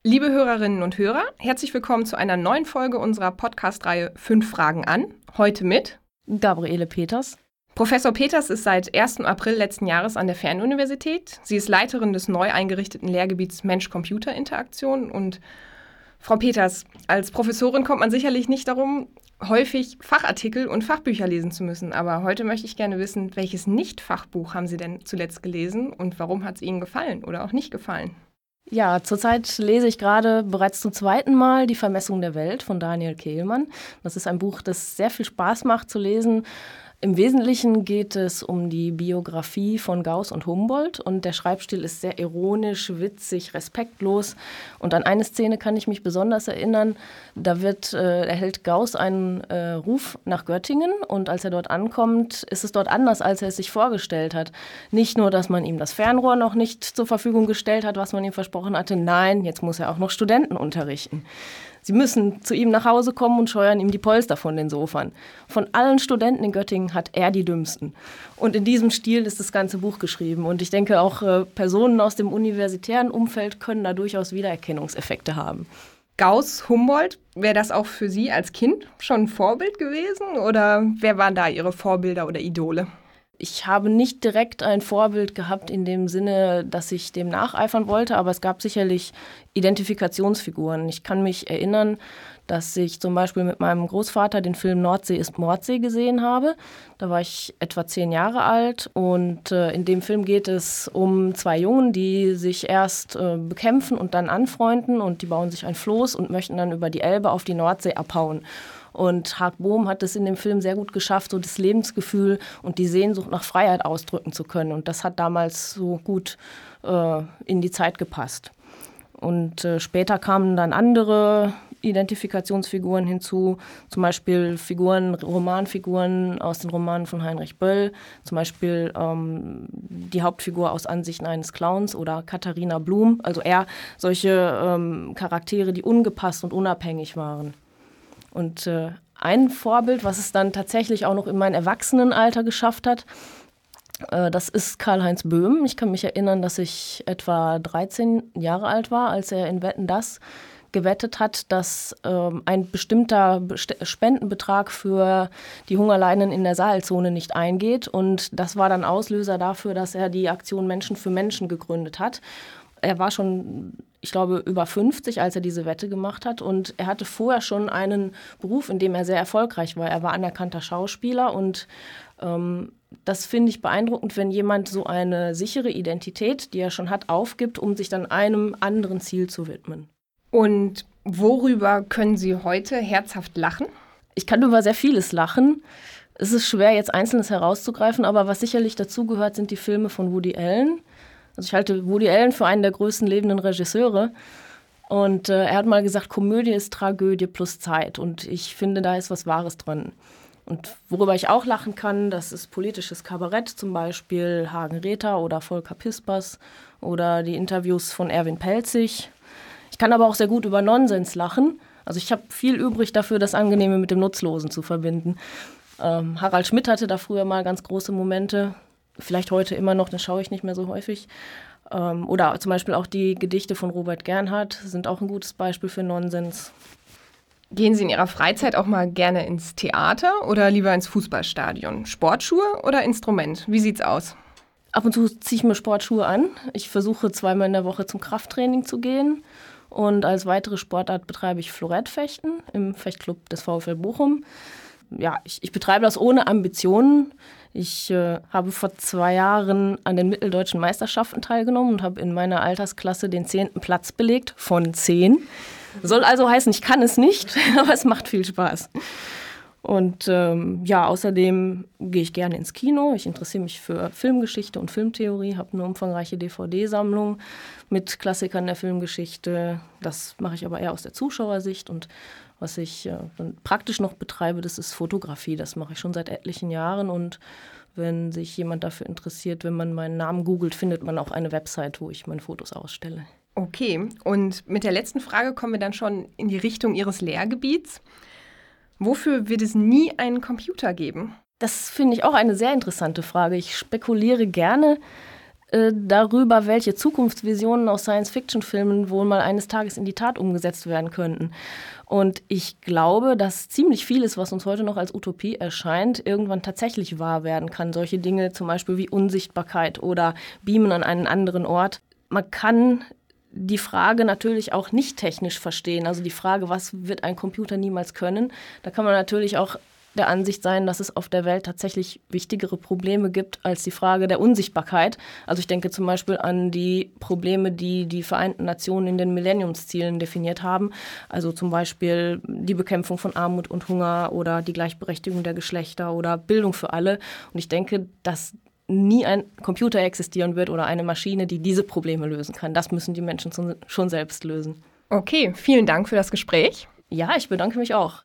Liebe Hörerinnen und Hörer, herzlich willkommen zu einer neuen Folge unserer Podcast-Reihe 5 Fragen an. Heute mit Gabriele Peters. Professor Peters ist seit 1. April letzten Jahres an der Fernuniversität. Sie ist Leiterin des neu eingerichteten Lehrgebiets Mensch-Computer-Interaktion. Und Frau Peters, als Professorin kommt man sicherlich nicht darum, häufig Fachartikel und Fachbücher lesen zu müssen. Aber heute möchte ich gerne wissen, welches Nicht-Fachbuch haben Sie denn zuletzt gelesen und warum hat es Ihnen gefallen oder auch nicht gefallen? Ja, zurzeit lese ich gerade bereits zum zweiten Mal Die Vermessung der Welt von Daniel Kehlmann. Das ist ein Buch, das sehr viel Spaß macht zu lesen. Im Wesentlichen geht es um die Biografie von Gauß und Humboldt und der Schreibstil ist sehr ironisch, witzig, respektlos. Und an eine Szene kann ich mich besonders erinnern, da erhält Gauß einen Ruf nach Göttingen und als er dort ankommt, ist es dort anders, als er es sich vorgestellt hat. Nicht nur, dass man ihm das Fernrohr noch nicht zur Verfügung gestellt hat, was man ihm versprochen hatte, nein, jetzt muss er auch noch Studenten unterrichten. Sie müssen zu ihm nach Hause kommen und scheuern ihm die Polster von den Sofern. Von allen Studenten in Göttingen hat er die dümmsten. Und in diesem Stil ist das ganze Buch geschrieben. Und ich denke, auch Personen aus dem universitären Umfeld können da durchaus Wiedererkennungseffekte haben. Gauß, Humboldt, wäre das auch für Sie als Kind schon ein Vorbild gewesen? Oder wer waren da Ihre Vorbilder oder Idole? Ich habe nicht direkt ein Vorbild gehabt in dem Sinne, dass ich dem nacheifern wollte, aber es gab sicherlich Identifikationsfiguren. Ich kann mich erinnern, dass ich zum Beispiel mit meinem Großvater den Film Nordsee ist Mordsee gesehen habe. Da war ich etwa 10 Jahre alt und in dem Film geht es um 2 Jungen, die sich erst bekämpfen und dann anfreunden und die bauen sich ein Floß und möchten dann über die Elbe auf die Nordsee abhauen. Und Haak Bohm hat es in dem Film sehr gut geschafft, so das Lebensgefühl und die Sehnsucht nach Freiheit ausdrücken zu können. Und das hat damals so gut in die Zeit gepasst. Und später kamen dann andere Identifikationsfiguren hinzu, zum Beispiel Romanfiguren aus den Romanen von Heinrich Böll, zum Beispiel die Hauptfigur aus Ansichten eines Clowns oder Katharina Blum, also eher solche Charaktere, die ungepasst und unabhängig waren. Und ein Vorbild, was es dann tatsächlich auch noch in mein Erwachsenenalter geschafft hat, das ist Karl-Heinz Böhm. Ich kann mich erinnern, dass ich etwa 13 Jahre alt war, als er in Wetten, dass gewettet hat, dass ein bestimmter Spendenbetrag für die Hungerleidenden in der Sahelzone nicht eingeht. Und das war dann Auslöser dafür, dass er die Aktion Menschen für Menschen gegründet hat. Er war schon, ich glaube, über 50, als er diese Wette gemacht hat. Und er hatte vorher schon einen Beruf, in dem er sehr erfolgreich war. Er war anerkannter Schauspieler und das finde ich beeindruckend, wenn jemand so eine sichere Identität, die er schon hat, aufgibt, um sich dann einem anderen Ziel zu widmen. Und worüber können Sie heute herzhaft lachen? Ich kann über sehr vieles lachen. Es ist schwer, jetzt Einzelnes herauszugreifen, aber was sicherlich dazugehört, sind die Filme von Woody Allen. Also ich halte Woody Allen für einen der größten lebenden Regisseure. Und er hat mal gesagt, Komödie ist Tragödie plus Zeit. Und ich finde, da ist was Wahres dran. Und worüber ich auch lachen kann, das ist politisches Kabarett, zum Beispiel Hagen Rether oder Volker Pispers oder die Interviews von Erwin Pelzig. Ich kann aber auch sehr gut über Nonsens lachen. Also ich habe viel übrig dafür, das Angenehme mit dem Nutzlosen zu verbinden. Harald Schmidt hatte da früher mal ganz große Momente. Vielleicht heute immer noch, das schaue ich nicht mehr so häufig. Oder zum Beispiel auch die Gedichte von Robert Gernhardt sind auch ein gutes Beispiel für Nonsens. Gehen Sie in Ihrer Freizeit auch mal gerne ins Theater oder lieber ins Fußballstadion? Sportschuhe oder Instrument? Wie sieht's aus? Ab und zu ziehe ich mir Sportschuhe an. Ich versuche 2-mal in der Woche zum Krafttraining zu gehen. Und als weitere Sportart betreibe ich Florettfechten im Fechtclub des VfL Bochum. Ja, ich betreibe das ohne Ambitionen. Ich habe vor 2 Jahren an den Mitteldeutschen Meisterschaften teilgenommen und habe in meiner Altersklasse den 10. Platz belegt von 10. Soll also heißen, ich kann es nicht, aber es macht viel Spaß. Und außerdem gehe ich gerne ins Kino. Ich interessiere mich für Filmgeschichte und Filmtheorie, habe eine umfangreiche DVD-Sammlung mit Klassikern der Filmgeschichte. Das mache ich aber eher aus der Zuschauersicht. Und was ich praktisch noch betreibe, das ist Fotografie. Das mache ich schon seit etlichen Jahren. Und wenn sich jemand dafür interessiert, wenn man meinen Namen googelt, findet man auch eine Website, wo ich meine Fotos ausstelle. Okay, und mit der letzten Frage kommen wir dann schon in die Richtung Ihres Lehrgebiets. Wofür wird es nie einen Computer geben? Das finde ich auch eine sehr interessante Frage. Ich spekuliere gerne. darüber, welche Zukunftsvisionen aus Science-Fiction-Filmen wohl mal eines Tages in die Tat umgesetzt werden könnten. Und ich glaube, dass ziemlich vieles, was uns heute noch als Utopie erscheint, irgendwann tatsächlich wahr werden kann. Solche Dinge zum Beispiel wie Unsichtbarkeit oder Beamen an einen anderen Ort. Man kann die Frage natürlich auch nicht technisch verstehen. Also die Frage, was wird ein Computer niemals können? Da kann man natürlich auch der Ansicht sein, dass es auf der Welt tatsächlich wichtigere Probleme gibt als die Frage der Unsichtbarkeit. Also ich denke zum Beispiel an die Probleme, die die Vereinten Nationen in den Millenniumszielen definiert haben. Also zum Beispiel die Bekämpfung von Armut und Hunger oder die Gleichberechtigung der Geschlechter oder Bildung für alle. Und ich denke, dass nie ein Computer existieren wird oder eine Maschine, die diese Probleme lösen kann. Das müssen die Menschen schon selbst lösen. Okay, vielen Dank für das Gespräch. Ja, ich bedanke mich auch.